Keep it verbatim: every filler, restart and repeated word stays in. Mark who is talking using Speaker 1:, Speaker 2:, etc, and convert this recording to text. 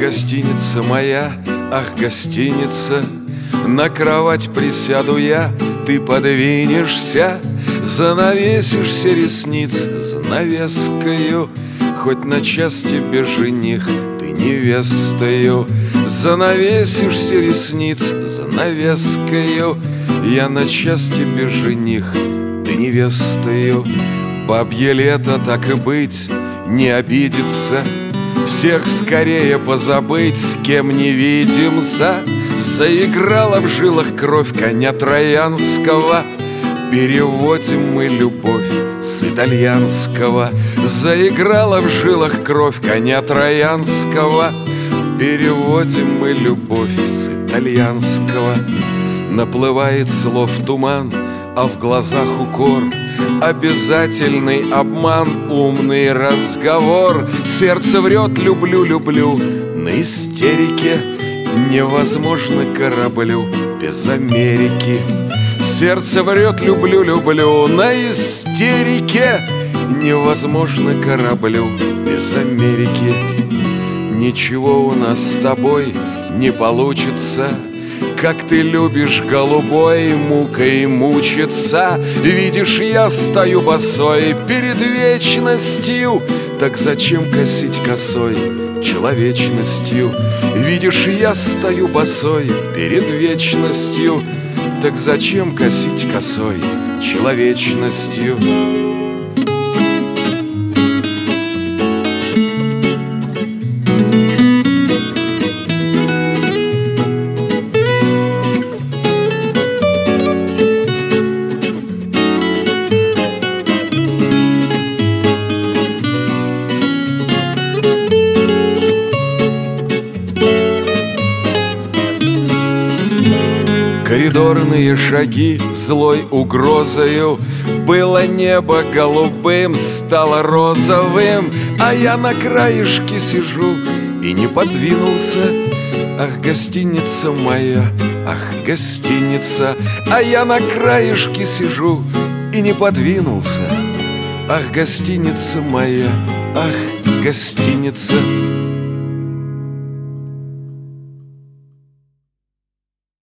Speaker 1: гостиница моя, ах, гостиница, на кровать присяду я, ты подвинешься, занавесишься ресниц занавескою, хоть на час тебе жених, ты невестою. Занавесишься ресниц занавескою, я на час тебе жених, ты невестою. Бабье лето, так и быть, не обидится, всех скорее позабыть, с кем не видимся. Заиграла в жилах кровь коня троянского, переводим мы любовь с итальянского. Заиграла в жилах кровь коня троянского, переводим мы любовь с итальянского. Наплывает слов туман, а в глазах укор, обязательный обман, умный разговор. Сердце врет: люблю, люблю, на истерике невозможно кораблю без Америки. Сердце врет: люблю, люблю, на истерике невозможно кораблю без Америки. Ничего у нас с тобой не получится, как ты любишь, голубой, мукой мучиться. Видишь, я стою босой перед вечностью, так зачем косить косой человечностью? Видишь, я стою босой перед вечностью, так зачем косить косой человечностью? Коридорные шаги злой угрозою, было небо голубым, стало розовым, а я на краешке сижу и не подвинулся. Ах, гостиница моя, ах, гостиница, а я на краешке сижу и не подвинулся. Ах, гостиница моя, ах, гостиница.